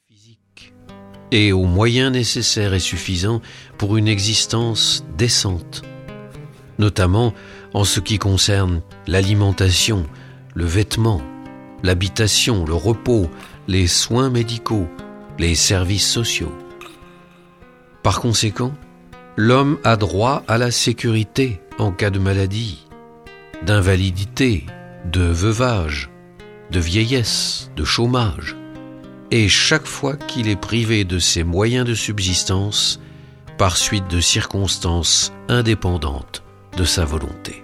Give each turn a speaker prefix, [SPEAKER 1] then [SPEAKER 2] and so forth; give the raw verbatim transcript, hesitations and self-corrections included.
[SPEAKER 1] physique et aux moyens nécessaires et suffisants pour une existence décente, notamment en ce qui concerne l'alimentation, le vêtement, l'habitation, le repos, les soins médicaux, les services sociaux. Par conséquent, l'homme a droit à la sécurité en cas de maladie, d'invalidité, de veuvage, de vieillesse, de chômage, et chaque fois qu'il est privé de ses moyens de subsistance par suite de circonstances indépendantes de sa volonté.